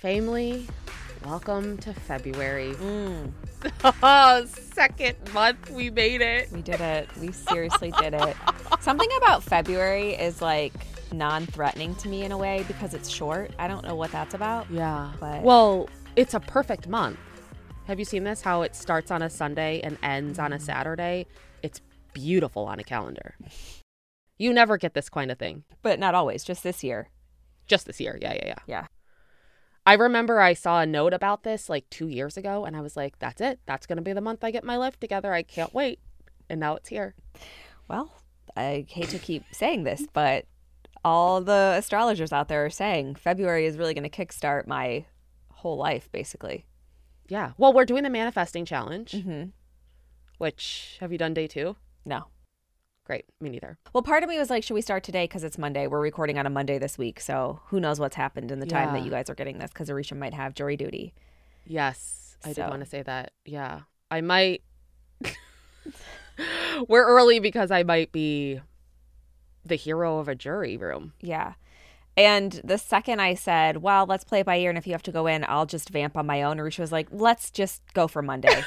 Family, welcome to February. Second month, we made it. We did it. We seriously did it. Something about February is like non-threatening to me in a way because it's short. I don't know what that's about. Yeah. But Well, it's a perfect month. Have you seen this? How it starts on a Sunday and ends on a Saturday? It's beautiful on a calendar. You never get this kind of thing. But not always, just this year. Just this year. Yeah. Yeah. I remember I saw a note about this like 2 years ago, and I was like, that's it. That's going to be the month I get my life together. I can't wait. And now it's here. Well, I hate to keep saying this, but all the astrologers out there are saying February is really going to kickstart my whole life, basically. Yeah. Well, we're doing the manifesting challenge, Mm-hmm. which have you done day 2? No. Great. Me neither. Well, part of me was like, should we start today because it's Monday? We're recording on a Monday this week, so who knows what's happened in the time that Yeah. you guys are getting this because Arisha might have jury duty. Yes. I did So- want to say that. Yeah. I might. We're early because I might be the hero of a jury room. Yeah. And the second I said, well, let's play it by ear, and if you have to go in, I'll just vamp on my own, Arisha was like, let's just go for Monday.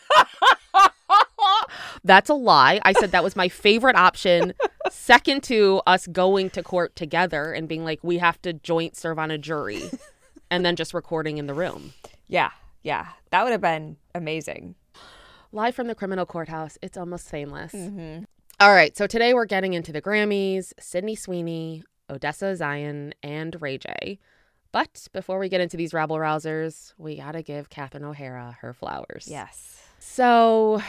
That's a lie. I said that was my favorite option. Second to us going to court together and being like, we have to joint serve on a jury and then just recording in the room. Yeah. That would have been amazing. Live from the criminal courthouse. It's almost shameless. Mm-hmm. All right. So today we're getting into the Grammys, Sydney Sweeney, Odessa Zion, and Ray J. But before we get into these rabble rousers, we got to give Catherine O'Hara her flowers. Yes. So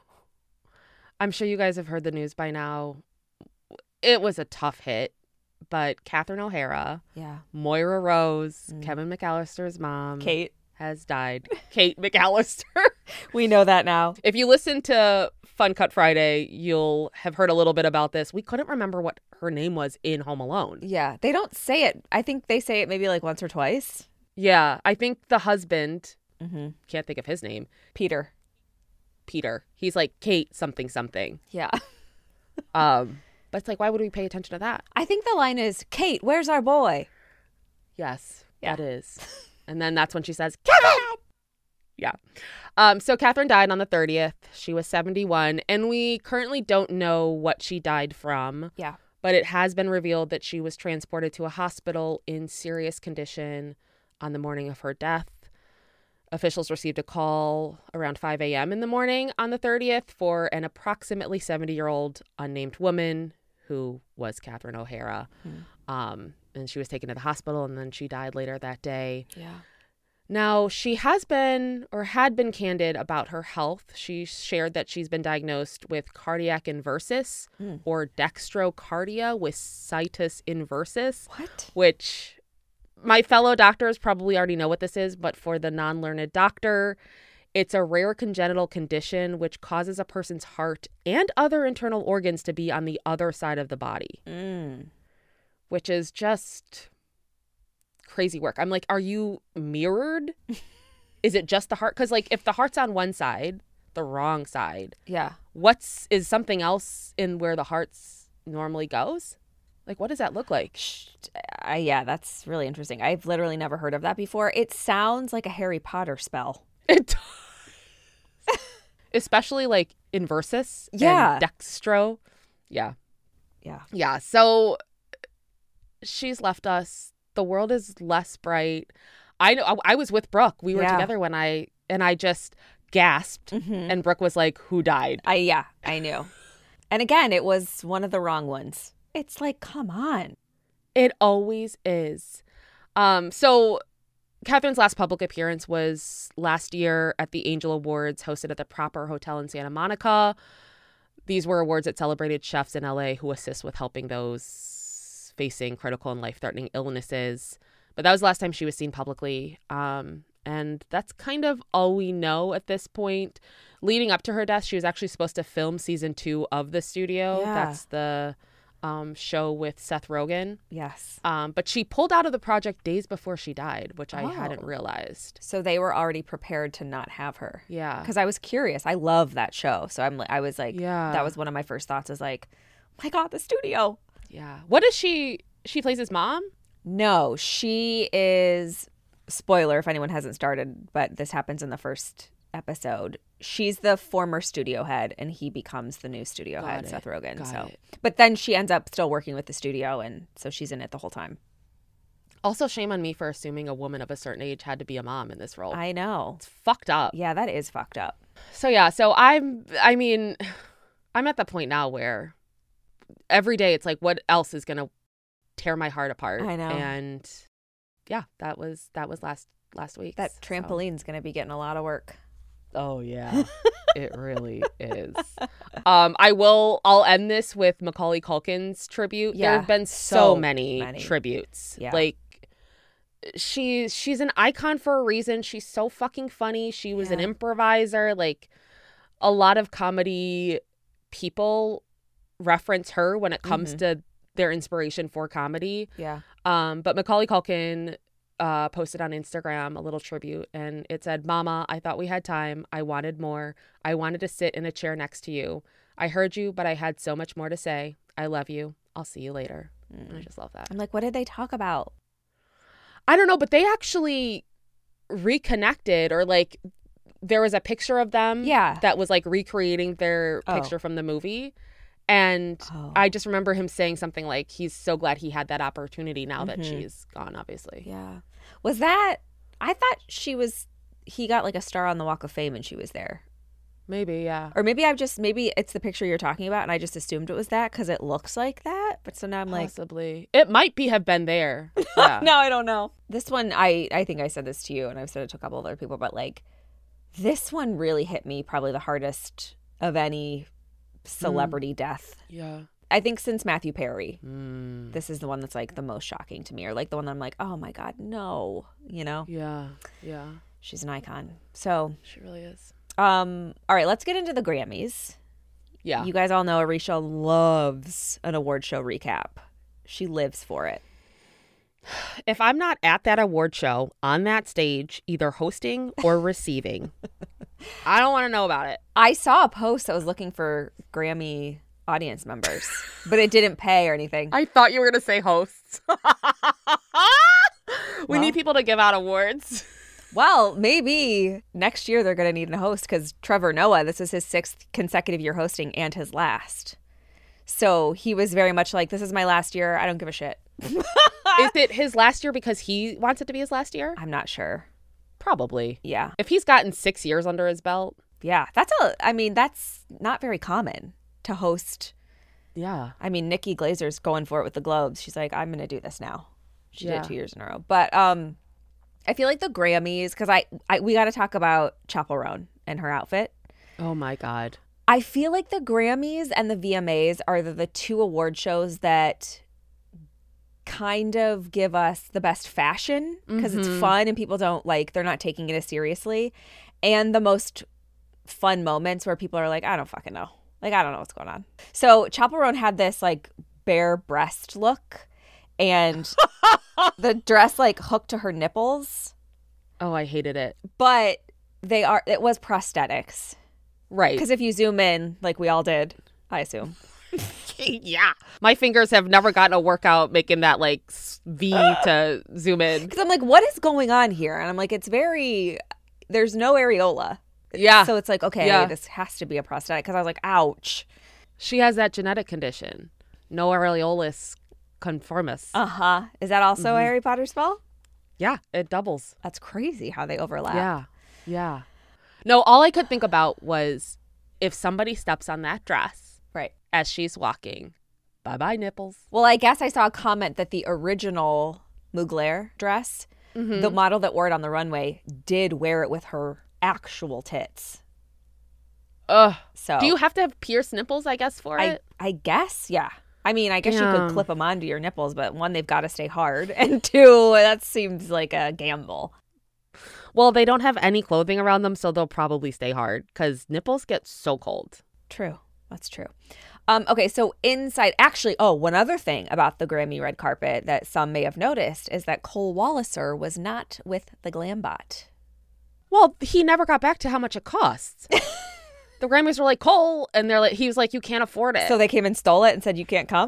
I'm sure you guys have heard the news by now. It was a tough hit, but Catherine O'Hara, Yeah. Moira Rose, Mm. Kevin McAllister's mom, Kate, has died. Kate McAllister. we know that now. If you listen to Fun Cut Friday, you'll have heard a little bit about this. We couldn't remember what her name was in Home Alone. Yeah. They don't say it. I think they say it maybe like once or twice. Yeah, I think the husband, Mm-hmm. can't think of his name, Peter. He's like, Kate something something. Yeah. But it's like, why would we pay attention to that? I think the line is, Kate, where's our boy? Yes, Yeah. that is. And then that's when she says, Kevin! Yeah. So Catherine died on the 30th. She was 71. And we currently don't know what she died from. Yeah. But it has been revealed that she was transported to a hospital in serious condition on the morning of her death. Officials received a call around 5 a.m. in the morning on the 30th for an approximately 70-year-old unnamed woman who was Catherine O'Hara. And she was taken to the hospital, and then she died later that day. Yeah. Now, she has been or had been candid about her health. She shared that she's been diagnosed with cardiac inversus or dextrocardia with situs inversus, What? which my fellow doctors probably already know what this is, but for the non-learned doctor, it's a rare congenital condition which causes a person's heart and other internal organs to be on the other side of the body, which is just crazy work. I'm like, are you mirrored? Is it just the heart? Because like if the heart's on one side, the wrong side, Yeah. is something else in where the heart's normally goes? Like, what does that look like? Yeah, that's really interesting. I've literally never heard of that before. It sounds like a Harry Potter spell. It especially like inversus Yeah. and dextro. Yeah. Yeah. Yeah. So she's left us. The world is less bright. I know I was with Brooke. We were Yeah. together when I just gasped and Brooke was like, who died? I knew. And again, it was one of the wrong ones. It's like, come on. It always is. So Catherine's last public appearance was last year at the Angel Awards hosted at the Proper Hotel in Santa Monica. These were awards that celebrated chefs in LA who assist with helping those facing critical and life-threatening illnesses. But that was the last time she was seen publicly. And that's kind of all we know at this point. Leading up to her death, she was actually supposed to film season 2 of The Studio. Yeah. That's the show with Seth Rogen. Yes. But she pulled out of the project days before she died, which I hadn't Oh. realized. So they were already prepared to not have her. Yeah. Because I was curious. I love that show. So I was like, Yeah. that was one of my first thoughts is like, oh my God, The Studio. Yeah. What is she? She plays his mom? No, she is spoiler if anyone hasn't started, but this happens in the first episode. She's the former studio head and he becomes the new studio head, Seth Rogen. But then she ends up still working with the studio, and so she's in it the whole time. Also, shame on me for assuming a woman of a certain age had to be a mom in this role. I know. It's fucked up. Yeah, that is fucked up. So I'm at the point now where every day it's like, what else is going to tear my heart apart? I know. And yeah, that was last week. That trampoline's going to be getting a lot of work. Oh yeah, it really is. I'll end this with Macaulay Culkin's tribute. Yeah, there have been so many tributes. Yeah. Like she's an icon for a reason. She's so fucking funny. She was an improviser. Like a lot of comedy people reference her when it comes to their inspiration for comedy. Yeah. But Macaulay Culkin posted on Instagram a little tribute, and it said, "Mama, I thought we had time. I wanted more. I wanted to sit in a chair next to you. I heard you, but I had so much more to say. I love you. I'll see you later." And I just love that. I'm like, what did they talk about? I don't know, but they actually reconnected, or like there was a picture of them that was like recreating their picture from the movie. And I just remember him saying something like he's so glad he had that opportunity now that she's gone, obviously. Yeah. Was that, I thought he got like a star on the Walk of Fame and she was there. Maybe, yeah. Or maybe maybe it's the picture you're talking about and I just assumed it was that because it looks like that. But so now I'm possibly. It might have been there. Yeah. No, I don't know. This one, I think I said this to you and I've said it to a couple other people, but like this one really hit me probably the hardest of any celebrity death. Yeah. I think since Matthew Perry, this is the one that's like the most shocking to me, or like the one that I'm like, oh my God, no, you know? Yeah. Yeah. She's an icon. So she really is. All right, let's get into the Grammys. Yeah. You guys all know Arisha loves an award show recap. She lives for it. If I'm not at that award show on that stage, either hosting or receiving, I don't want to know about it. I saw a post that was looking for Grammy audience members, but it didn't pay or anything. I thought you were going to say hosts. We need people to give out awards. Well, maybe next year they're going to need a host because Trevor Noah, this is his 6th consecutive year hosting and his last. So he was very much like, this is my last year. I don't give a shit. Is it his last year because he wants it to be his last year? I'm not sure. Probably. Yeah. If he's gotten 6 years under his belt. Yeah. That's not very common to host. Yeah. I mean, Nikki Glazer's going for it with the Globes. She's like, I'm going to do this now. She did 2 years in a row. But I feel like the Grammys, because we got to talk about Chappell Roan and her outfit. Oh my God. I feel like the Grammys and the VMAs are the two award shows that kind of give us the best fashion because it's fun and people they're not taking it as seriously, and the most fun moments where people are like, I don't fucking know. Like, I don't know what's going on. So Chappell Roan had this like bare breast look and the dress like hooked to her nipples. Oh, I hated it. But it was prosthetics. Right. Because if you zoom in, like we all did, I assume. Yeah. My fingers have never gotten a workout making that like V to zoom in. Because I'm like, what is going on here? And I'm like, there's no areola. Yeah. So it's like, okay, this has to be a prosthetic. Because I was like, ouch. She has that genetic condition. No areolus conformis. Uh-huh. Is that also a Harry Potter spell? Yeah, it doubles. That's crazy how they overlap. Yeah. Yeah. No, all I could think about was if somebody steps on that dress as she's walking, bye-bye nipples. Well, I guess I saw a comment that the original Mugler dress, the model that wore it on the runway, did wear it with her actual tits. Ugh. So do you have to have pierced nipples, I guess, for it? I guess, yeah. I mean, I guess you could clip them onto your nipples, but one, they've got to stay hard. And two, that seems like a gamble. Well, they don't have any clothing around them, so they'll probably stay hard because nipples get so cold. True. That's true. Okay, so inside, actually, one other thing about the Grammy red carpet that some may have noticed is that Cole Walliser was not with the Glambot. Well, he never got back to how much it costs. The Grammys were like, Cole, and he was like, you can't afford it. So they came and stole it and said, you can't come?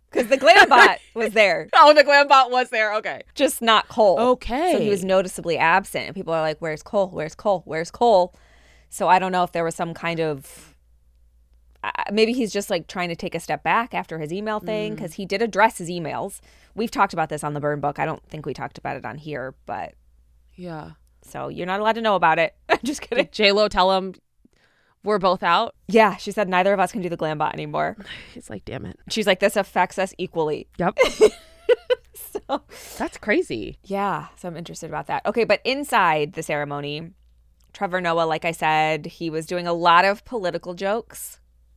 because the glam bot was there. Oh, the glam bot was there. Okay. Just not Cole. Okay. So he was noticeably absent. And people are like, where's Cole? Where's Cole? Where's Cole? So I don't know if there was some kind of, maybe he's just like trying to take a step back after his email thing, because he did address his emails. We've talked about this on the Burn Book. I don't think we talked about it on here, but yeah. So you're not allowed to know about it. I'm just kidding. Did J-Lo tell him we're both out? Yeah, she said neither of us can do the glam bot anymore. He's like, damn it. She's like, this affects us equally. Yep. So that's crazy. yeah, so I'm interested about that. Okay, but inside the ceremony, Trevor Noah, like I said, he was doing a lot of political jokes.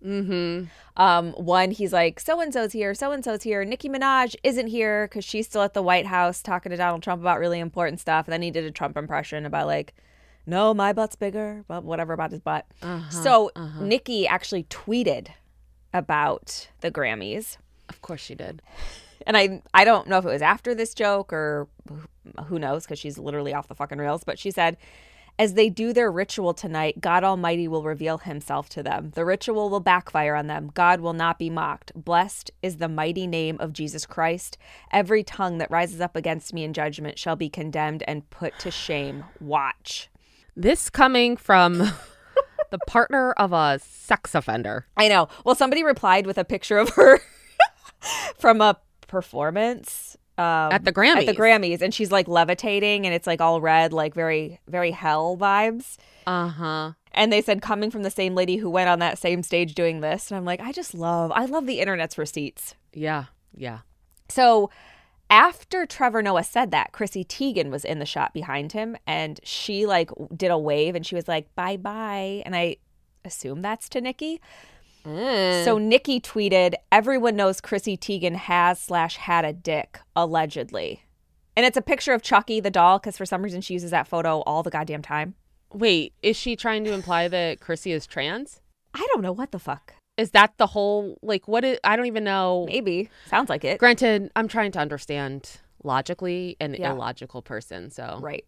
One, he's like, so-and-so's here. Nicki Minaj isn't here because she's still at the White House talking to Donald Trump about really important stuff. And then he did a Trump impression about like, no, my butt's bigger, but whatever about his butt. So Nicki actually tweeted about the Grammys. Of course she did. And I don't know if it was after this joke or who knows, because she's literally off the fucking rails. But she said, as they do their ritual tonight, God Almighty will reveal himself to them. The ritual will backfire on them. God will not be mocked. Blessed is the mighty name of Jesus Christ. Every tongue that rises up against me in judgment shall be condemned and put to shame. Watch. This coming from the partner of a sex offender. I know. Well, somebody replied with a picture of her from a performance at the Grammys. And she's like levitating, and it's like all red, like very, very hell vibes. And they said, coming from the same lady who went on that same stage doing this. And I'm like, I love the internet's receipts. Yeah. So after Trevor Noah said that, Chrissy Teigen was in the shot behind him, and she like did a wave, and she was like, bye bye. And I assume that's to Nicki. So Nicki tweeted, everyone knows Chrissy Teigen has/had a dick, allegedly. And it's a picture of Chucky the doll, because for some reason she uses that photo all the goddamn time. Wait, is she trying to imply that Chrissy is trans? I don't know what the fuck. Is that the whole, like, what is, I don't even know. Maybe. Sounds like it. Granted, I'm trying to understand logically an illogical person, so. Right.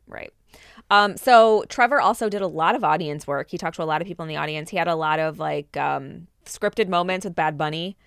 So Trevor also did a lot of audience work. He talked to a lot of people in the audience. He had a lot of, like, scripted moments with Bad Bunny.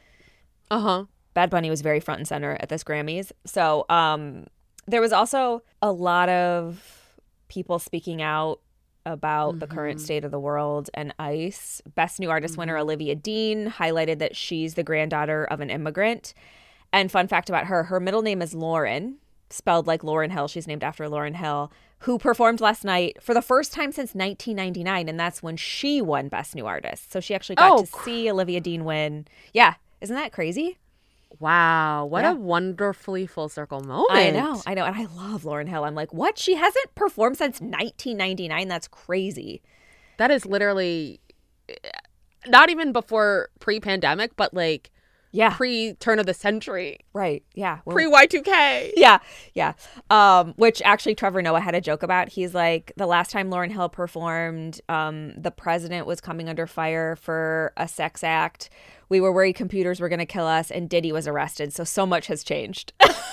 Bad Bunny was very front and center at this Grammys. So there was also a lot of people speaking out about the current state of the world and ICE. Best New Artist winner Olivia Dean highlighted that she's the granddaughter of an immigrant. And fun fact about her, her middle name is Lauren, spelled like Lauryn Hill. She's named after Lauryn Hill, who performed last night for the first time since 1999. And that's when she won Best New Artist. So she actually got to see Olivia Dean win. Yeah. Isn't that crazy? Wow. What a wonderfully full circle moment. I know. And I love Lauryn Hill. I'm like, what? She hasn't performed since 1999? That's crazy. That is literally not even before pre-pandemic, but like pre-turn of the century. Right. Yeah. Pre-Y2K. Yeah. Which actually Trevor Noah had a joke about. He's like, the last time Lauryn Hill performed, the president was coming under fire for a sex act. We were worried computers were going to kill us, and Diddy was arrested. So much has changed.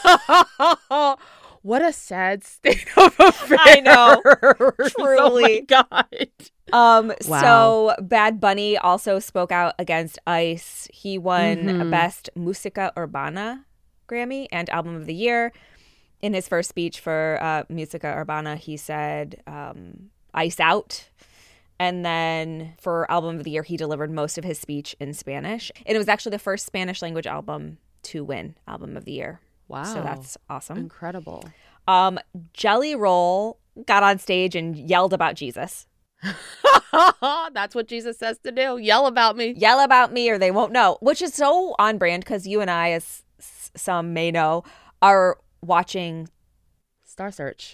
What a sad state of affairs. I know. Truly. Oh my God. So Bad Bunny also spoke out against ICE. He won Best Musica Urbana Grammy and Album of the Year. In his first speech for Musica Urbana, he said, ICE out. And then for Album of the Year, he delivered most of his speech in Spanish. And it was actually the first Spanish language album to win Album of the Year. Wow. So that's awesome. Incredible. Jelly Roll got on stage and yelled about Jesus. That's what Jesus says to do. Yell about me. Yell about me or they won't know. Which is so on brand because you and I, as some may know, are watching Star Search.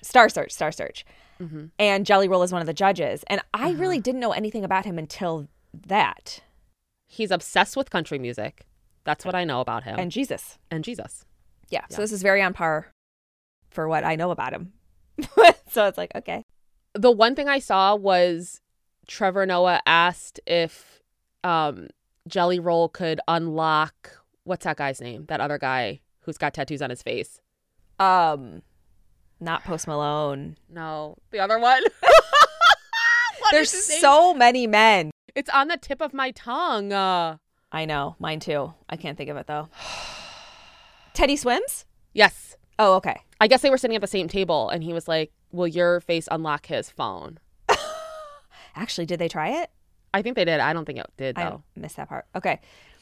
And Jelly Roll is one of the judges. And I really didn't know anything about him until that. He's obsessed with country music. That's what I know about him. And Jesus. Yeah. So this is very on par for what I know about him. So it's like, okay. The one thing I saw was Trevor Noah asked if Jelly Roll could unlock, what's that guy's name? That other guy who's got tattoos on his face. Not Post Malone. No, the other one. There's so many men. It's on the tip of my tongue. I know. Mine too. I can't think of it though. Teddy Swims? Yes. Oh, okay. I guess they were sitting at the same table, and he was like, will your face unlock his phone? Actually, did they try it? I think they did. I don't think it did, I though. missed that part. Okay.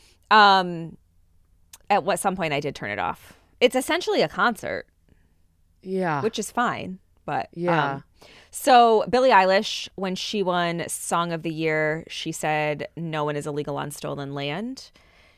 At some point, I did turn it off. It's essentially a concert, Yeah. which is fine. But Yeah. so Billie Eilish, when she won Song of the Year, she said, "No one is illegal on stolen land."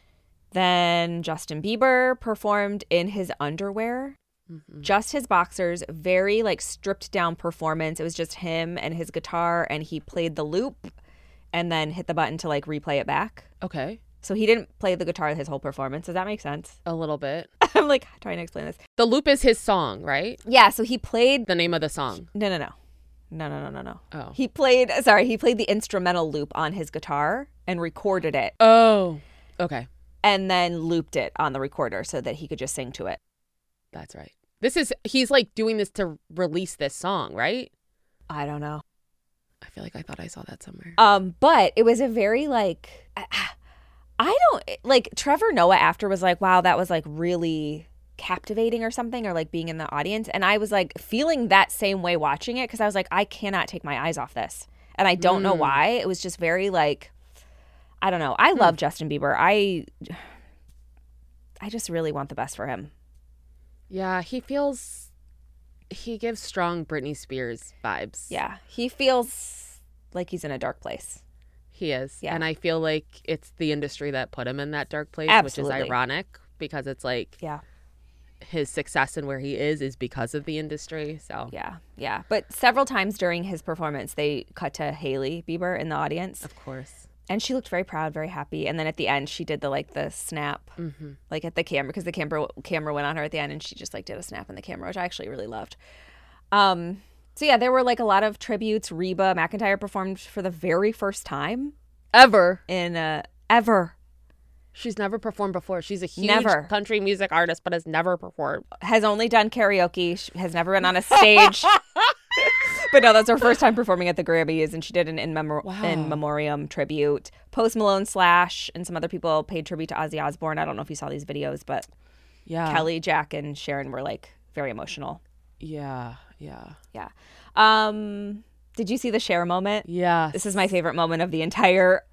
Then Justin Bieber performed in his underwear, just his boxers, very like stripped down performance. It was just him and his guitar, and he played the loop and then hit the button to like replay it back. Okay. So he didn't play the guitar his whole performance. Does that make sense? A little bit. I'm like trying to explain this. The loop is his song, right? Yeah, so he played The name of the song. No. Oh. He played the instrumental loop on his guitar and recorded it Oh. Okay. and then looped it on the recorder so that he could just sing to it. That's right. He's like doing this to release this song, right? I don't know. I feel like I thought I saw that somewhere. But it was a very like I don't like Trevor Noah after was like, wow, that was like really captivating or something, or like being in the audience. And I was like feeling that same way watching it because I was like, I cannot take my eyes off this. And I don't know why. It was just very like, I don't know. I love Justin Bieber. I just really want the best for him. Yeah, he gives strong Britney Spears vibes. Yeah. He feels like he's in a dark place. He is. Yeah. And I feel like it's the industry that put him in that dark place, Absolutely. which is ironic because it's like Yeah. his success and where he is because of the industry. So Yeah. But several times during his performance, they cut to Hailey Bieber in the audience. of course. And she looked very proud, very happy. And then at the end, she did the snap, like at the camera, because the camera went on her at the end, and she just like did a snap in the camera, which I actually really loved. So yeah, there were like a lot of tributes. Reba McEntire performed for the very first time Ever. ever. She's never performed before. She's a huge Never. country music artist, but has never performed. Has only done karaoke. She has never been on a stage. But no, that's her first time performing at the Grammys, and she did an in memoriam tribute. Post Malone, Slash, and some other people paid tribute to Ozzy Osbourne. I don't know if you saw these videos, but Yeah. Kelly, Jack, and Sharon were like very emotional. Yeah. Yeah. Did you see the Cher moment? Yeah. This is my favorite moment of the entire.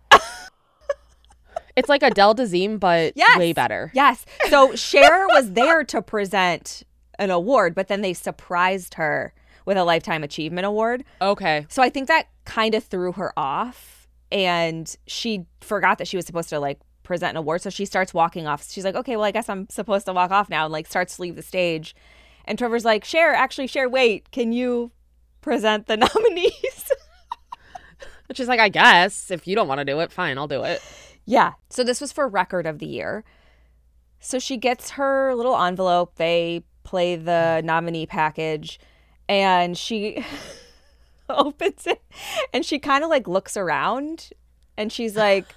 It's like Adele Dazeem, but Yes. way better. Yes. So Cher was there to present an award, but then they surprised her with a Lifetime Achievement Award. Okay. So I think that kind of threw her off, and she forgot that she was supposed to like present an award. So she starts walking off. She's like, okay, well, I guess I'm supposed to walk off now, and like starts to leave the stage. And Trevor's like, Cher, wait, can you present the nominees? Which is like, I guess if you don't want to do it, fine, I'll do it. Yeah. So this was for Record of the Year. So she gets her little envelope. They play the nominee package, and she opens it, and she kind of like looks around, and she's like,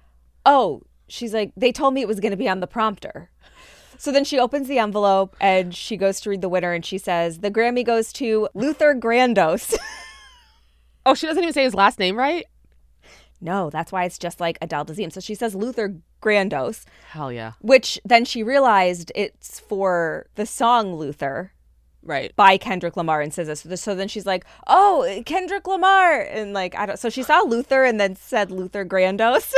they told me it was going to be on the prompter. So then she opens the envelope, and she goes to read the winner, and she says, the Grammy goes to Luther Grandos. Oh, she doesn't even say his last name right? No, that's why it's just like Adele Dazeem. So she says Luther Grandos, Hell yeah. which then she realized it's for the song Luther Right. by Kendrick Lamar and SZA. So then she's like, oh, Kendrick Lamar. And like, so she saw Luther and then said Luther Grandos.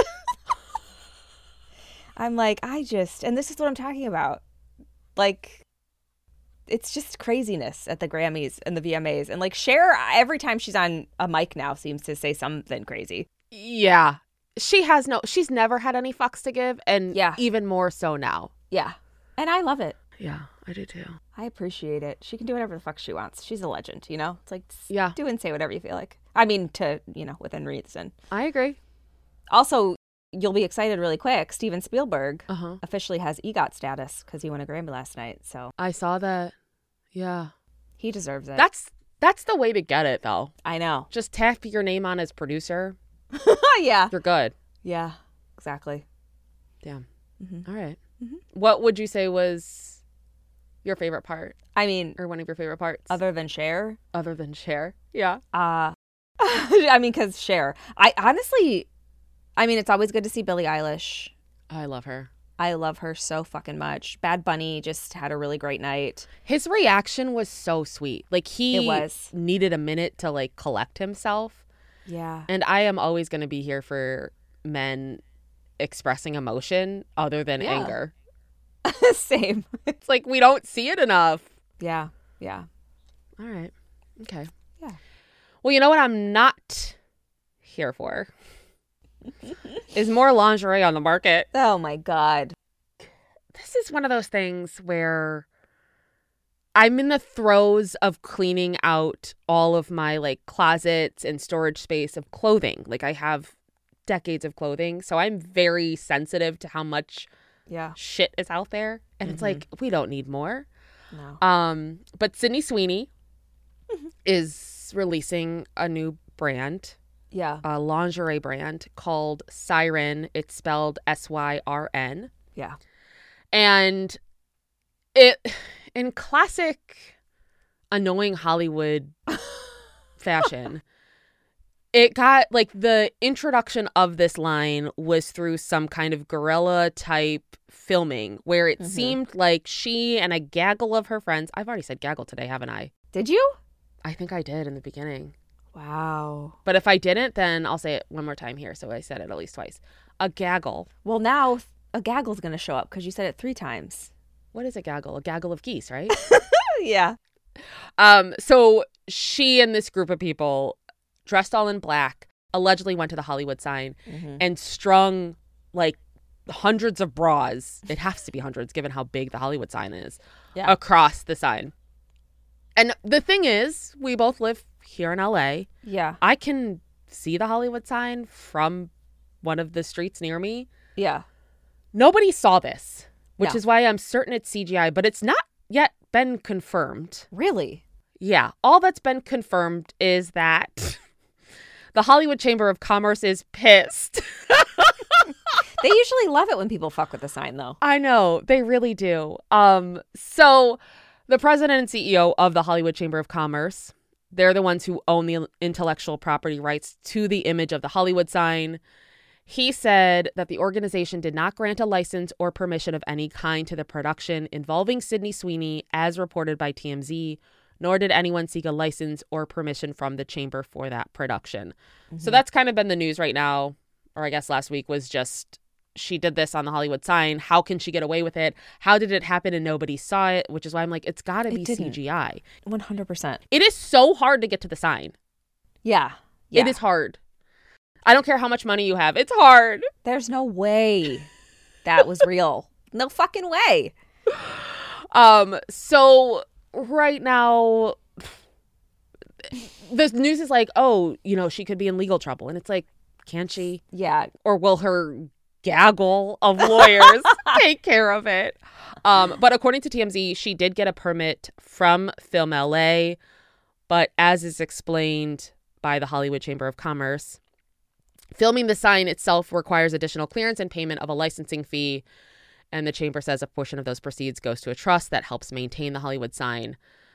I'm like, and this is what I'm talking about. Like, it's just craziness at the Grammys and the VMAs. And like Cher, every time she's on a mic now, seems to say something crazy. Yeah. She's never had any fucks to give, and Yeah. even more so now. Yeah. And I love it. Yeah, I do too. I appreciate it. She can do whatever the fuck she wants. She's a legend, you know? It's like, Yeah. do and say whatever you feel like. I mean, within reason. I agree. Also, you'll be excited really quick. Steven Spielberg Uh-huh. officially has EGOT status because he won a Grammy last night. So I saw that. Yeah. he deserves it. That's the way to get it, though. I know. Just tap your name on as producer. Yeah. You're good. Yeah, exactly. Damn. Mhm. All right. Mhm. What would you say was your favorite part, I mean, or one of your favorite parts, other than Cher, other than Cher? Yeah. I mean, because Cher. I honestly, it's always good to see Billie Eilish. I love her. I love her so fucking much. Bad Bunny just had a really great night. His reaction was so sweet. Like, It was. needed a minute to, like, collect himself. Yeah. And I am always going to be here for men expressing emotion other than Yeah. anger. Same. It's like we don't see it enough. Yeah. Yeah. All right. Okay. Yeah. Well, you know what I'm not here for? Is more lingerie on the market. Oh my God. This is one of those things where I'm in the throes of cleaning out all of my like closets and storage space of clothing. Like I have decades of clothing, so I'm very sensitive to how much Yeah. shit is out there. And it's like, we don't need more. No. But Sydney Sweeney is releasing a new brand, Yeah. a lingerie brand called Siren. It's spelled SYRN. Yeah. And it, in classic annoying Hollywood fashion, it got like the introduction of this line was through some kind of guerrilla type filming where it seemed like she and a gaggle of her friends, I've already said gaggle today, haven't I? Did you? I think I did in the beginning. Wow. But if I didn't, then I'll say it one more time here. So I said it at least twice. A gaggle. Well, now a gaggle's going to show up because you said it 3 times. What is a gaggle? A gaggle of geese, right? Yeah. So she and this group of people dressed all in black allegedly went to the Hollywood sign and strung like hundreds of bras. It has to be hundreds given how big the Hollywood sign is across the sign. And the thing is, we both live here in LA. Yeah. I can see the Hollywood sign from one of the streets near me. Yeah. Nobody saw this, which No. is why I'm certain it's CGI, but it's not yet been confirmed. Really? Yeah. All that's been confirmed is that the Hollywood Chamber of Commerce is pissed. They usually love it when people fuck with the sign, though. I know. They really do. So the president and CEO of the Hollywood Chamber of Commerce, they're the ones who own the intellectual property rights to the image of the Hollywood sign. He said that the organization did not grant a license or permission of any kind to the production involving Sydney Sweeney, as reported by TMZ, nor did anyone seek a license or permission from the chamber for that production. So that's kind of been the news right now, or I guess last week, was just she did this on the Hollywood sign. How can she get away with it? How did it happen and nobody saw it? Which is why I'm like, it's got to be didn't. CGI. 100%. It is so hard to get to the sign. Yeah. Yeah. It is hard. I don't care how much money you have. It's hard. There's no way that was real. No fucking way. So right now, the news is like, oh, you know, she could be in legal trouble. And it's like, can she? Yeah. Or will her gaggle of lawyers take care of it? But according to TMZ, she did get a permit from Film LA. But as is explained by the Hollywood Chamber of Commerce, filming the sign itself requires additional clearance and payment of a licensing fee. And the chamber says a portion of those proceeds goes to a trust that helps maintain the Hollywood sign.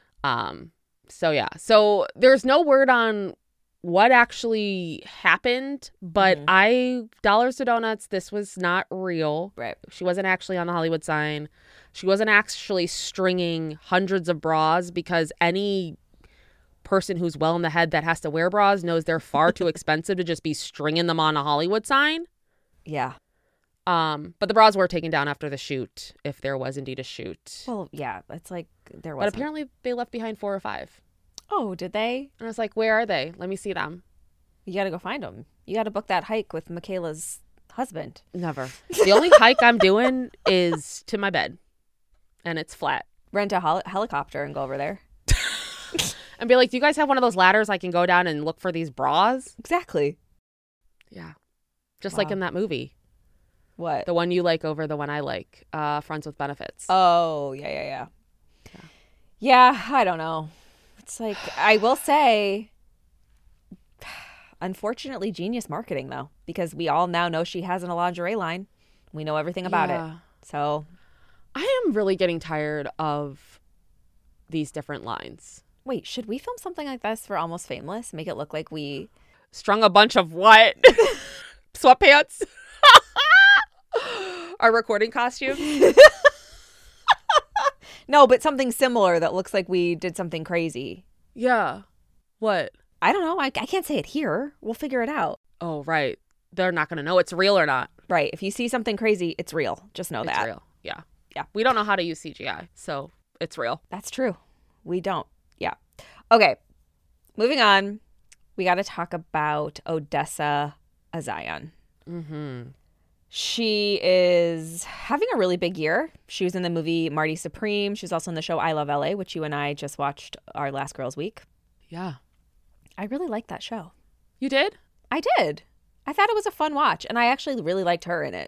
So there's no word on what actually happened, but dollars to donuts, this was not real. Right. She wasn't actually on the Hollywood sign. She wasn't actually stringing hundreds of bras, because any person who's well in the head that has to wear bras knows they're far too expensive to just be stringing them on a Hollywood sign. Yeah. But the bras were taken down after the shoot, if there was indeed a shoot. Well, yeah. It's like there was. But apparently they left behind 4 or 5. Oh, did they? And I was like, where are they? Let me see them. You got to go find them. You got to book that hike with Michaela's husband. Never. The only hike I'm doing is to my bed. And it's flat. Rent a helicopter and go over there. And be like, do you guys have one of those ladders I can go down and look for these bras? Exactly. Yeah. Just like in that movie. What? The one you like over the one I like. Friends with Benefits. Oh, yeah. Yeah, I don't know. It's like, I will say, unfortunately, genius marketing, though, because we all now know she has a lingerie line. We know everything about it. So I am really getting tired of these different lines. wait, should we film something like this for Almost Famous? Make it look like we Strung a bunch of what? Sweatpants? Our recording costume? No, but something similar that looks like we did something crazy. Yeah. What? I don't know. I can't say it here. We'll figure it out. Oh, right. They're not going to know it's real or not. Right. If you see something crazy, it's real. Just know that. It's real. Yeah. Yeah. We don't know how to use CGI, so it's real. That's true. We don't. Yeah. Okay. Moving on. We got to talk about Odessa Azion. Mm-hmm. She is having a really big year. She was in the movie Marty Supreme. She was also in the show I Love LA, which you and I just watched our last Girls Week. Yeah. I really liked that show. You did? I did. I thought it was a fun watch, and I actually really liked her in it.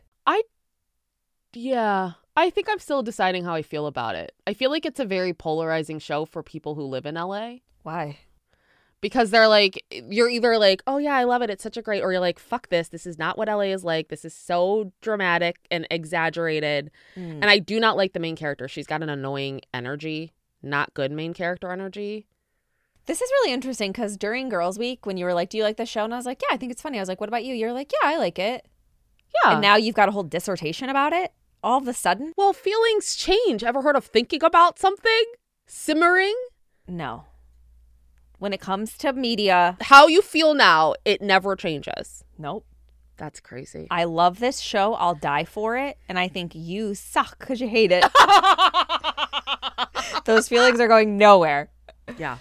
Yeah. I think I'm still deciding how I feel about it. I feel like it's a very polarizing show for people who live in LA. Why? Because they're like, you're either like, oh yeah, I love it, it's such a great, or you're like, fuck this is not what LA is like. This is so dramatic and exaggerated. And I do not like the main character. She's got an annoying energy, not good main character energy. This is really interesting because during Girls Week, when you were like, do you like the show? And I was like, yeah, I think it's funny. I was like, what about you? You're like, yeah, I like it. Yeah. And now you've got a whole dissertation about it all of a sudden? Well, feelings change. Ever heard of thinking about something? Simmering? No. When it comes to media, How you feel now, it never changes. nope. That's crazy. I love this show. I'll die for it. And I think you suck because you hate it. Those feelings are going nowhere. Yeah.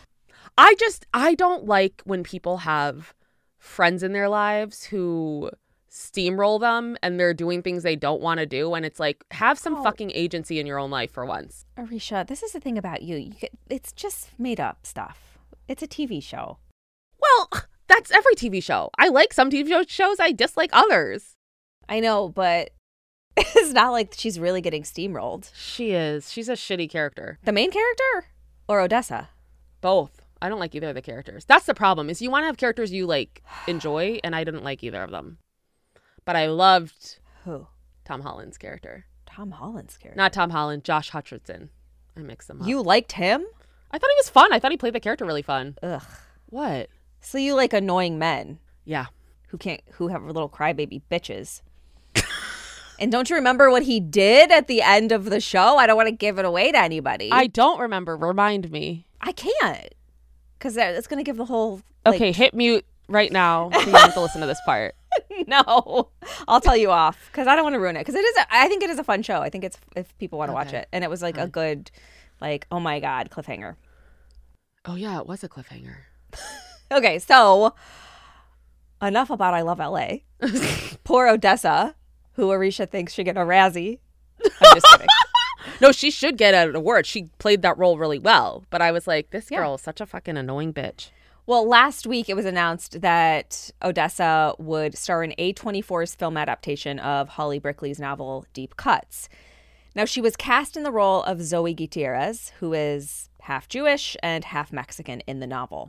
I don't like when people have friends in their lives who steamroll them and they're doing things they don't want to do. And it's like, have some fucking agency in your own life for once. Arisha, this is the thing about you. It's just made up stuff. It's a TV show. Well, that's every TV show. I like some TV shows. I dislike others. I know, but it's not like she's really getting steamrolled. She is. She's a shitty character. The main character or Odessa? Both. I don't like either of the characters. That's the problem, is you want to have characters you like enjoy, and I didn't like either of them. But I loved Who? Tom Holland's character. Tom Holland's character. Not Tom Holland, Josh Hutcherson. I mixed them up. You liked him? I thought he was fun. I thought he played the character really fun. Ugh. What? So you like annoying men Yeah. who have little crybaby bitches. And don't you remember what he did at the end of the show? I don't want to give it away to anybody. I don't remember. Remind me. I can't. Because it's going to give the whole... Okay, hit mute right now so you don't have to listen to this part. No, I'll tell you off because I don't want to ruin it. Because I think it is a fun show. I think it's if people want to watch it, and it was like a good, like, oh my god, cliffhanger. Oh yeah, it was a cliffhanger. Okay, so enough about I Love LA. Poor Odessa, who Arisha thinks should get a Razzie. I'm just kidding. No, she should get an award. She played that role really well. But I was like, this girl is such a fucking annoying bitch. Well, last week it was announced that Odessa would star in A24's film adaptation of Holly Brickley's novel Deep Cuts. Now, she was cast in the role of Zoe Gutierrez, who is half Jewish and half Mexican in the novel.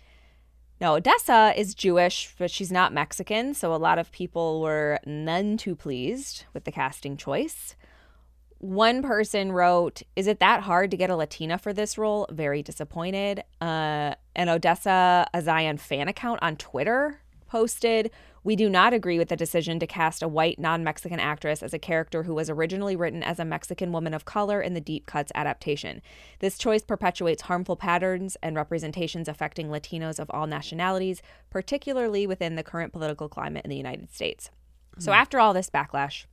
Now, Odessa is Jewish, but she's not Mexican, so a lot of people were none too pleased with the casting choice. One person wrote, "Is it that hard to get a Latina for this role? Very disappointed." An Odessa Azion fan account on Twitter posted, "We do not agree with the decision to cast a white non-Mexican actress as a character who was originally written as a Mexican woman of color in the Deep Cuts adaptation. This choice perpetuates harmful patterns and representations affecting Latinos of all nationalities, particularly within the current political climate in the United States." So after all this backlash,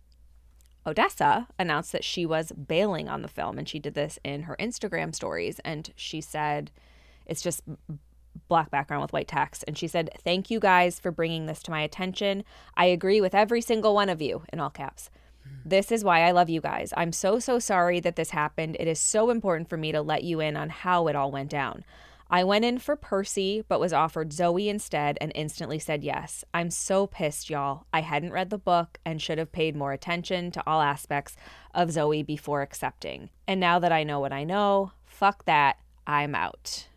Odessa announced that she was bailing on the film, and she did this in her Instagram stories. And she said, it's just black background with white text. And she said, "Thank you guys for bringing this to my attention. I agree with every single one of you," in all caps. "This is why I love you guys. I'm so sorry that this happened. It is so important for me to let you in on how it all went down. I went in for Percy, but was offered Zoe instead and instantly said yes. I'm so pissed, y'all. I hadn't read the book and should have paid more attention to all aspects of Zoe before accepting. And now that I know what I know, fuck that, I'm out."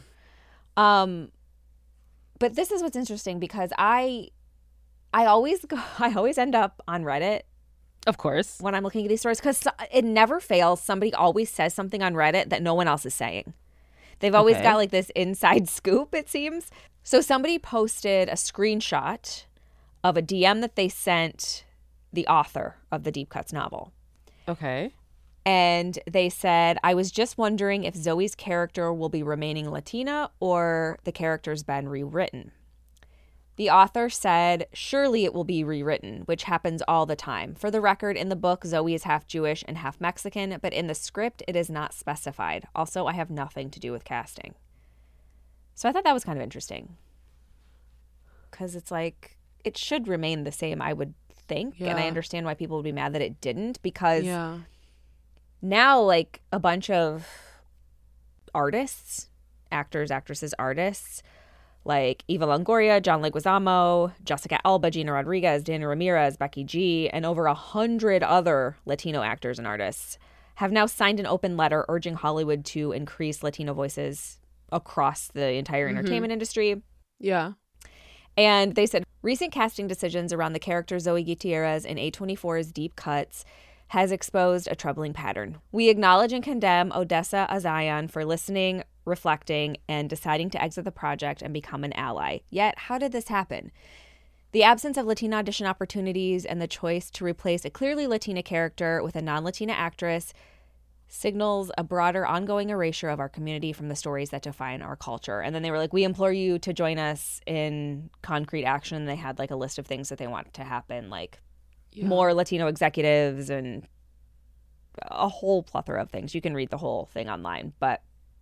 But this is what's interesting because I always end up on Reddit. Of course. When I'm looking at these stories, because it never fails. Somebody always says something on Reddit that no one else is saying. They've always got like this inside scoop, it seems. So somebody posted a screenshot of a DM that they sent the author of the Deep Cuts novel. Okay. And they said, I was just wondering if Zoe's character will be remaining Latina or the character's been rewritten. The author said, surely it will be rewritten, which happens all the time. For the record, in the book, Zoe is half Jewish and half Mexican, but in the script, it is not specified. Also, I have nothing to do with casting. So I thought that was kind of interesting. Because it's like, it should remain the same, I would think. Yeah. And I understand why people would be mad that it didn't, because Yeah. now, like, a bunch of artists, actors, actresses, artists, like Eva Longoria, John Leguizamo, Jessica Alba, Gina Rodriguez, Daniel Ramirez, Becky G, and over 100 other Latino actors and artists have now signed an open letter urging Hollywood to increase Latino voices across the entire entertainment industry. Yeah. And they said recent casting decisions around the character Zoe Gutierrez in A24's Deep Cuts has exposed a troubling pattern. We acknowledge and condemn Odessa Azayan for listening, reflecting, and deciding to exit the project and become an ally. Yet, how did this happen? The absence of Latina audition opportunities and the choice to replace a clearly Latina character with a non-Latina actress signals a broader ongoing erasure of our community from the stories that define our culture. And then they were like, we implore you to join us in concrete action. They had like a list of things that they want to happen, like more Latino executives and a whole plethora of things. You can read the whole thing online. But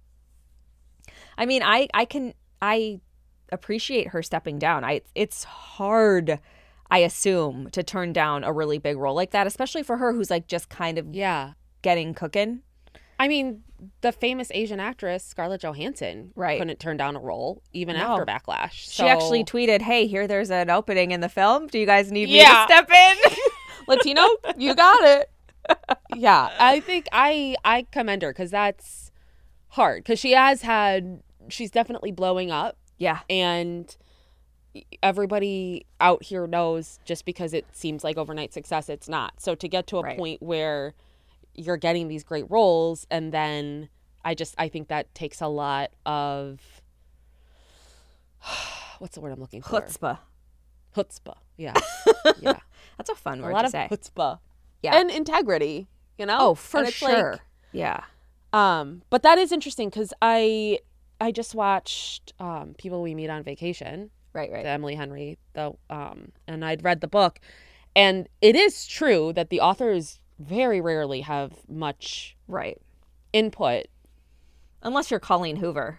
I mean, I appreciate her stepping down. It's hard, I assume, to turn down a really big role like that, especially for her who's like just kind of getting cooking. I mean, the famous Asian actress Scarlett Johansson couldn't turn down a role even after Backlash. So... She actually tweeted, hey, there's an opening in the film. Do you guys need me to step in? Latino, you got it. Yeah, I think I commend her because that's hard. Because she's definitely blowing up. Yeah. And everybody out here knows just because it seems like overnight success, it's not. So to get to a point where you're getting these great roles, and then I think that takes a lot of what's the word I'm looking for? Chutzpah. Yeah. Yeah. That's a fun word to say. Chutzpah. Yeah. And integrity, you know? Oh, for sure. Like, yeah. But that is interesting because I just watched People We Meet on Vacation. Right. The Emily Henry, and I'd read the book. And it is true that the authors very rarely have much input. Unless you're Colleen Hoover.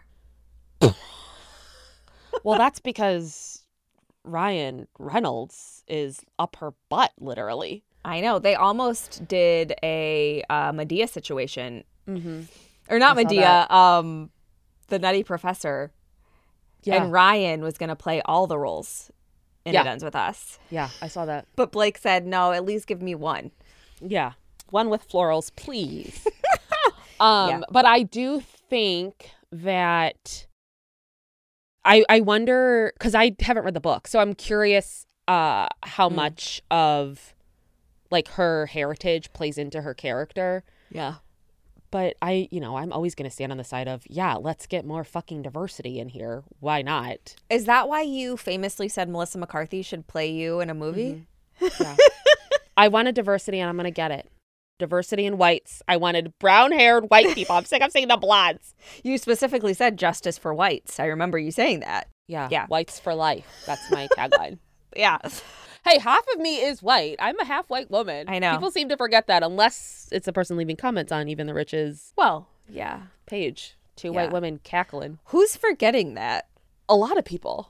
Well, that's because Ryan Reynolds is up her butt, literally. I know. They almost did a Medea situation. Mm-hmm. Or not Medea, the Nutty Professor. Yeah. And Ryan was going to play all the roles in It Ends With Us. Yeah, I saw that. But Blake said, no, at least give me one. Yeah. One with florals, please. But I do think that I wonder, because I haven't read the book, so I'm curious how much of like her heritage plays into her character. Yeah. But I'm always going to stand on the side of, let's get more fucking diversity in here. Why not? Is that why you famously said Melissa McCarthy should play you in a movie? Mm-hmm. Yeah. I wanted diversity and I'm going to get it. Diversity in whites. I wanted brown-haired white people. I'm sick of saying the blondes. You specifically said justice for whites. I remember you saying that. Yeah. Whites for life. That's my tagline. Yeah. Hey, half of me is white. I'm a half white woman. I know. People seem to forget that unless it's a person leaving comments on Even the Rich's page. Two white women cackling. Who's forgetting that? A lot of people.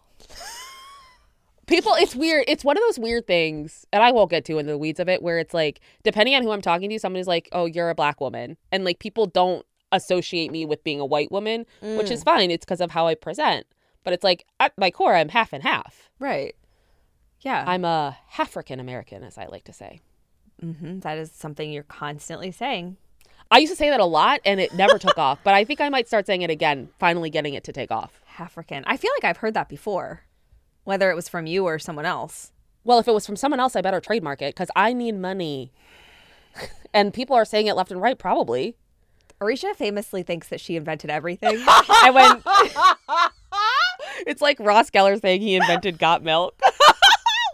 It's weird. It's one of those weird things, and I won't get too into the weeds of it, where it's like, depending on who I'm talking to, somebody's like, oh, you're a black woman. And like, people don't associate me with being a white woman, which is fine. It's because of how I present. But it's like, at my core, I'm half and half. Right. Yeah. I'm a African American, as I like to say. Mm-hmm. That is something you're constantly saying. I used to say that a lot, and it never took off. But I think I might start saying it again, finally getting it to take off. African. I feel like I've heard that before, whether it was from you or someone else. Well, if it was from someone else, I better trademark it, because I need money. And people are saying it left and right, probably. Arisha famously thinks that she invented everything. I went... It's like Ross Geller saying he invented Got Milk.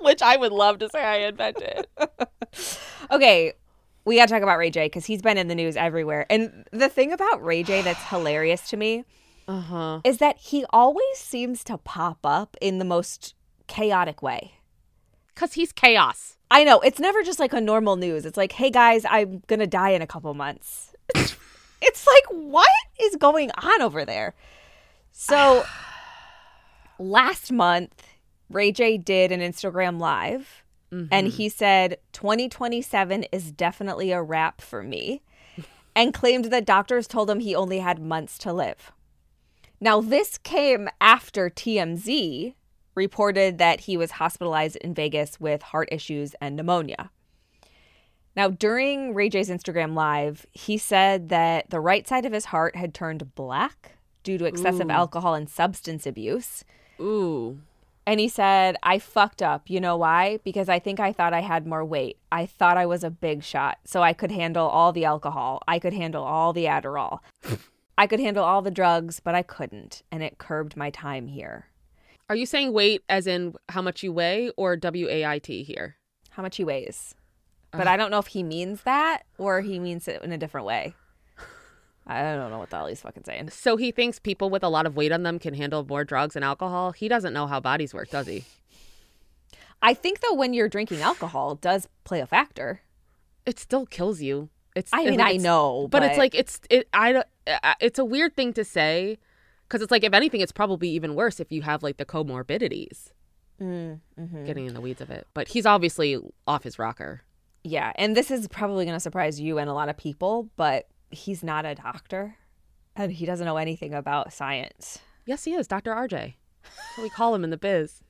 Which I would love to say I invented. Okay, we got to talk about Ray J because he's been in the news everywhere. And the thing about Ray J that's hilarious to me is that he always seems to pop up in the most chaotic way. Because he's chaos. I know. It's never just like a normal news. It's like, hey, guys, I'm going to die in a couple months. It's like, what is going on over there? So last month, Ray J did an Instagram Live, and he said, 2027 is definitely a wrap for me, and claimed that doctors told him he only had months to live. Now, this came after TMZ reported that he was hospitalized in Vegas with heart issues and pneumonia. Now, during Ray J's Instagram Live, he said that the right side of his heart had turned black due to excessive alcohol and substance abuse. Ooh. And he said, I fucked up. You know why? Because I think I thought I had more weight. I thought I was a big shot, so I could handle all the alcohol. I could handle all the Adderall. I could handle all the drugs, but I couldn't, and it curbed my time here. Are you saying weight as in how much you weigh or WAIT here? How much he weighs. But I don't know if he means that or he means it in a different way. I don't know what the hell he's fucking saying. So he thinks people with a lot of weight on them can handle more drugs and alcohol? He doesn't know how bodies work, does he? I think, though, when you're drinking alcohol, it does play a factor. It still kills you. I know. But it's like, it's a weird thing to say. Because it's like, if anything, it's probably even worse if you have like the comorbidities. Getting in the weeds of it. But he's obviously off his rocker. Yeah. And this is probably going to surprise you and a lot of people, but he's not a doctor and he doesn't know anything about science. Yes, he is. Dr. RJ. That's what we call him in the biz.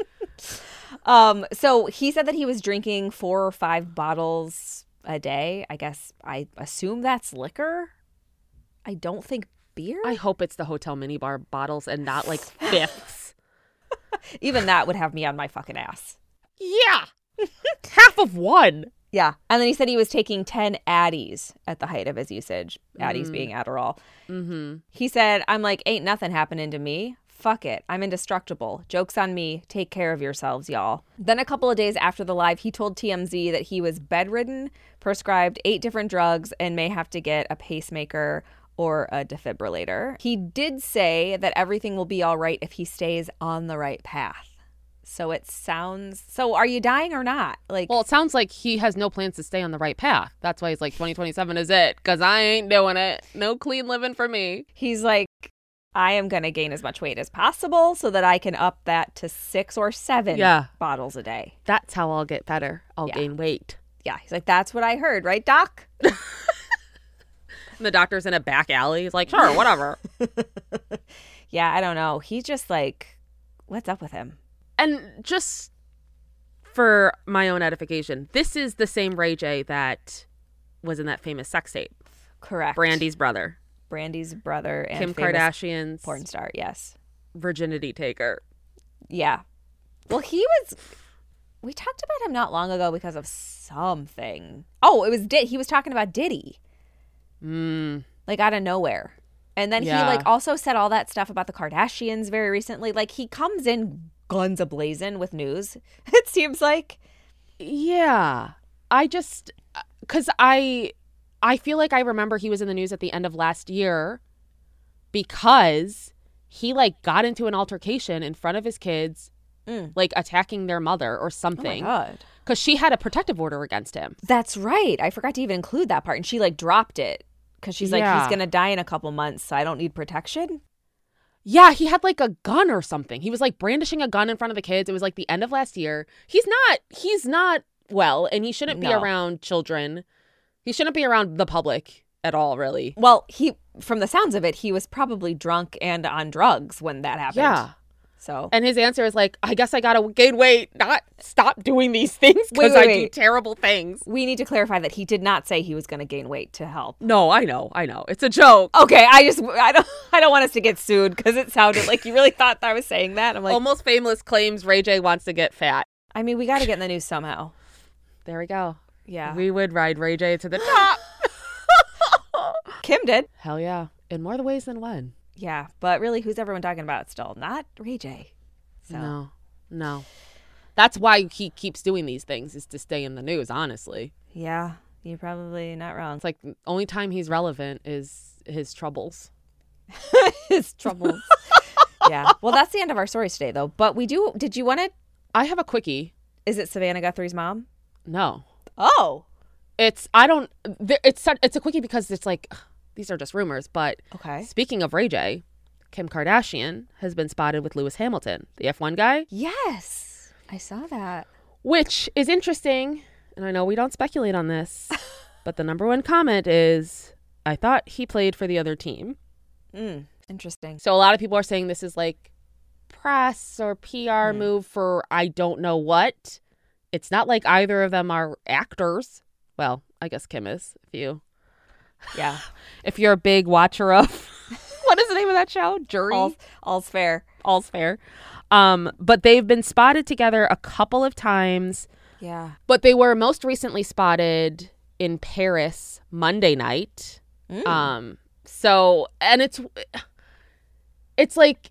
So he said that he was drinking 4 or 5 bottles a day. I assume that's liquor. I don't think beer. I hope it's the hotel minibar bottles and not like fifths. Even that would have me on my fucking ass. Yeah. Half of one. Yeah. And then he said he was taking 10 Addies at the height of his usage. Addies being Adderall. He said, I'm like, ain't nothing happening to me. Fuck it. I'm indestructible. Joke's on me. Take care of yourselves, y'all. Then a couple of days after the live, he told TMZ that he was bedridden, prescribed 8 different drugs, and may have to get a pacemaker or a defibrillator. He did say that everything will be all right if he stays on the right path. So it sounds... So are you dying or not? Well, it sounds like he has no plans to stay on the right path. That's why he's like, 2027 is it, because I ain't doing it. No clean living for me. He's like, I am going to gain as much weight as possible so that I can up that to 6 or 7 bottles a day. That's how I'll get better. I'll gain weight. Yeah. He's like, that's what I heard, right, Doc? And the doctor's in a back alley. He's like, sure, whatever. Yeah, I don't know. He's just like, what's up with him? And just for my own edification, this is the same Ray J that was in that famous sex tape. Correct. Brandy's brother. And Kim Kardashian's porn star, yes. Virginity taker. Yeah. Well, we talked about him not long ago because of something. Oh, he was talking about Diddy. Like out of nowhere. And then he like also said all that stuff about the Kardashians very recently. Like he comes in guns a-blazing with news, it seems like. Yeah. Because I feel like I remember he was in the news at the end of last year because he like got into an altercation in front of his kids, like attacking their mother or something. Oh my God. Because she had a protective order against him. That's right. I forgot to even include that part. And she like dropped it because she's like, he's going to die in a couple months, so I don't need protection. Yeah, he had like a gun or something. He was like brandishing a gun in front of the kids. It was like the end of last year. He's not well, and he shouldn't be around children. He shouldn't be around the public at all, really. Well, from the sounds of it, he was probably drunk and on drugs when that happened. Yeah. So, and his answer is like, I guess I gotta gain weight, not stop doing these things because I do terrible things. We need to clarify that he did not say he was going to gain weight to help. No, I know. It's a joke. Okay, I don't want us to get sued because it sounded like you really thought that I was saying that. I'm like, Almost Famous claims Ray J wants to get fat. I mean, we got to get in the news somehow. There we go. Yeah, we would ride Ray J to the top. Kim did. Hell yeah, in more ways than one. Yeah, but really, who's everyone talking about still? Not Ray J. So. No. That's why he keeps doing these things, is to stay in the news, honestly. Yeah, you're probably not wrong. It's like the only time he's relevant is his troubles. His troubles. Yeah. Well, that's the end of our stories today, though. But did you want to? I have a quickie. Is it Savannah Guthrie's mom? No. Oh. It's a quickie because it's like, these are just rumors. But Okay. speaking of Ray J, Kim Kardashian has been spotted with Lewis Hamilton, the F1 guy. Yes. I saw that. Which is interesting. And I know we don't speculate on this. But the number one comment is, I thought he played for the other team. Interesting. So a lot of people are saying this is like press or PR move for I don't know what. It's not like either of them are actors. Well, I guess Kim is. Yeah. If you're a big watcher of what is the name of that show? Jury? All's fair. All's fair. But they've been spotted together a couple of times. Yeah. But they were most recently spotted in Paris Monday night. So, and it's like,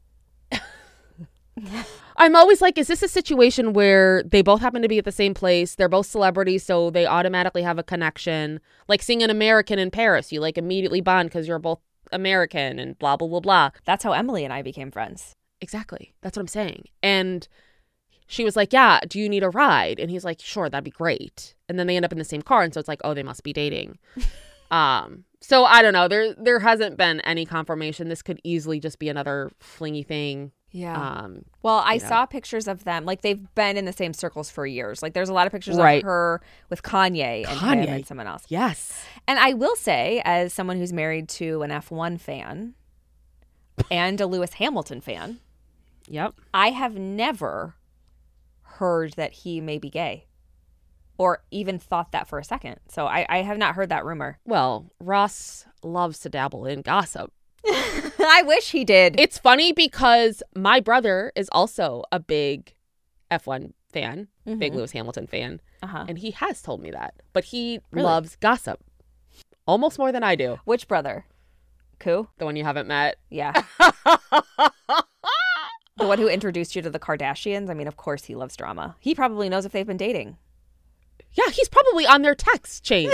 I'm always like, is this a situation where they both happen to be at the same place? They're both celebrities, so they automatically have a connection. Like seeing an American in Paris, you like immediately bond because you're both American and blah, blah, blah, blah. That's how Emily and I became friends. Exactly. That's what I'm saying. And she was like, yeah, do you need a ride? And he's like, sure, that'd be great. And then they end up in the same car. And so it's like, oh, they must be dating. So I don't know. There hasn't been any confirmation. This could easily just be another flingy thing. Yeah. Well, I saw pictures of them. Like, they've been in the same circles for years. Like, there's a lot of pictures of her with Kanye and him and someone else. Yes. And I will say, as someone who's married to an F1 fan and a Lewis Hamilton fan, yep, I have never heard that he may be gay or even thought that for a second. So I have not heard that rumor. Well, Ross loves to dabble in gossip. I wish he did. It's funny because my brother is also a big F1 fan, big Lewis Hamilton fan. And he has told me that. But he loves gossip almost more than I do. Which brother? Koo? The one you haven't met? Yeah. The one who introduced you to the Kardashians? I mean, of course he loves drama. He probably knows if they've been dating. Yeah, he's probably on their text chain.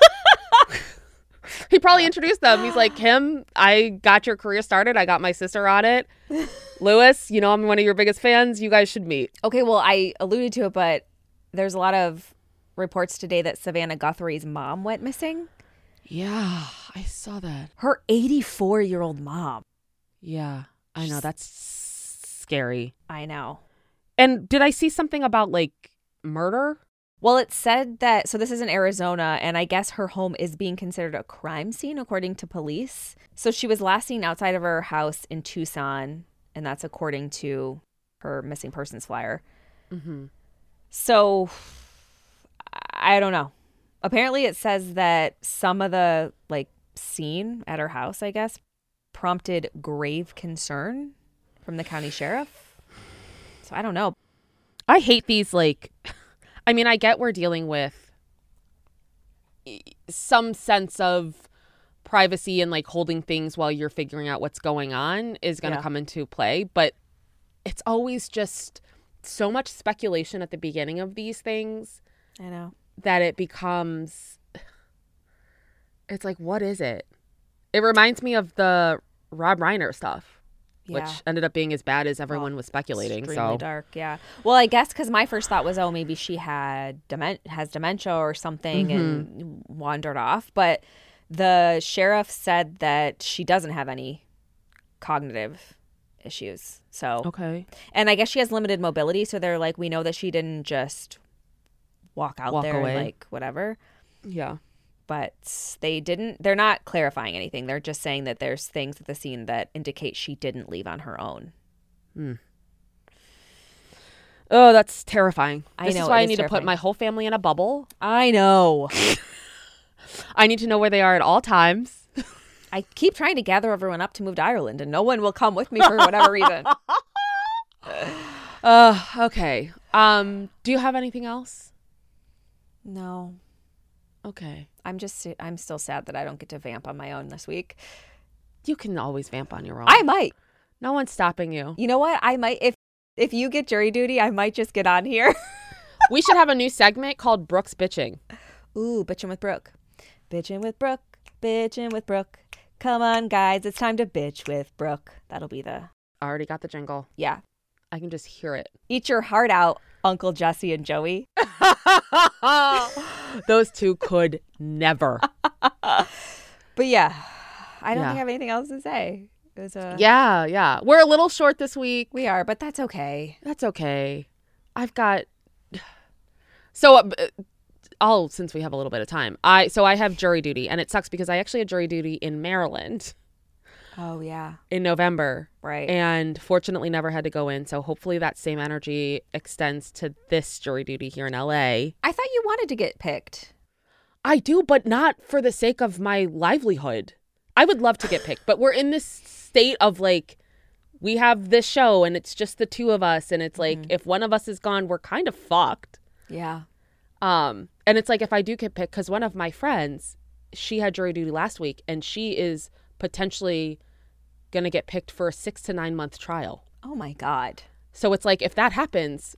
He probably introduced them. He's like, Kim, I got your career started. I got my sister on it. Lewis, you know I'm one of your biggest fans. You guys should meet. Okay, well, I alluded to it, but there's a lot of reports today that Savannah Guthrie's mom went missing. Yeah, I saw that. Her 84-year-old mom. Yeah, I know. That's scary. I know. And did I see something about, like, murder? Well, it said that, so this is in Arizona, and I guess her home is being considered a crime scene, according to police. So she was last seen outside of her house in Tucson, and that's according to her missing persons flyer. So, I don't know. Apparently it says that some of the, like, scene at her house, I guess, prompted grave concern from the county sheriff. So, I don't know. I hate these, like... I mean, I get we're dealing with some sense of privacy and like holding things while you're figuring out what's going on is going to come into play. But it's always just so much speculation at the beginning of these things. I know. That it becomes, it's like, what is it? It reminds me of the Rob Reiner stuff. Which ended up being as bad as everyone was speculating. Extremely dark, yeah. Well, I guess because my first thought was, oh, maybe she has dementia or something and wandered off. But the sheriff said that she doesn't have any cognitive issues. So okay. And I guess she has limited mobility. So they're like, we know that she didn't just walk there away. And like whatever. Yeah. But they're not clarifying anything. They're just saying that there's things at the scene that indicate she didn't leave on her own. Oh, that's terrifying. This is why I need to put my whole family in a bubble. I know. I need to know where they are at all times. I keep trying to gather everyone up to move to Ireland, and no one will come with me for whatever reason. Okay. Do you have anything else? No. Okay. I'm still sad that I don't get to vamp on my own this week. You can always vamp on your own. I might. No one's stopping you. You know what? I might. If you get jury duty, I might just get on here. We should have a new segment called Brooke's Bitching. Ooh, bitching with Brooke. Bitching with Brooke. Bitching with Brooke. Come on, guys. It's time to bitch with Brooke. That'll be the... I already got the jingle. Yeah. I can just hear it. Eat your heart out, Uncle Jesse and Joey. Those two could never. But yeah, I don't think I have anything else to say. It was Yeah. We're a little short this week. We are, but that's okay. That's okay. I've got... So, since we have a little bit of time, I have jury duty, and it sucks because I actually had jury duty in Maryland. Oh, yeah. In November. Right. And fortunately never had to go in. So hopefully that same energy extends to this jury duty here in LA. I thought you wanted to get picked. I do, but not for the sake of my livelihood. I would love to get picked, but we're in this state of like, we have this show and it's just the two of us. And it's like, if one of us is gone, we're kind of fucked. Yeah. And it's like, if I do get picked, because one of my friends, she had jury duty last week and she is potentially going to get picked for a 6 to 9 month trial. Oh my God. So it's like, if that happens,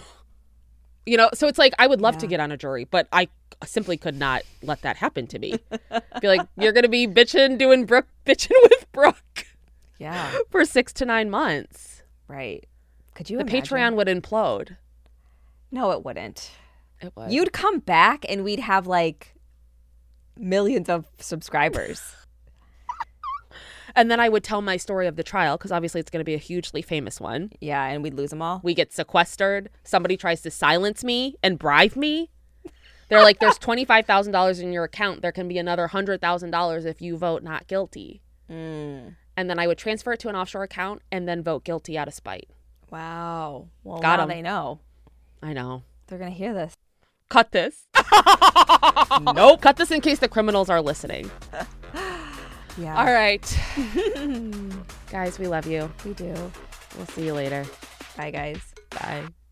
so it's like, I would love to get on a jury, but I simply could not let that happen to me. Be like, you're going to be bitching with Brooke. Yeah. For 6 to 9 months. Right. Could you imagine? The Patreon would implode. No, it wouldn't. It would. You'd come back and we'd have like millions of subscribers. And then I would tell my story of the trial, because obviously it's going to be a hugely famous one. Yeah, and we'd lose them all. We get sequestered. Somebody tries to silence me and bribe me. They're like, there's $25,000 in your account. There can be another $100,000 if you vote not guilty. And then I would transfer it to an offshore account and then vote guilty out of spite. Wow. Well, Got now 'em. they know. I know. They're going to hear this. Cut this. Nope. Cut this in case the criminals are listening. Yeah. All right. Guys, we love you. We do. We'll see you later. Bye, guys. Bye.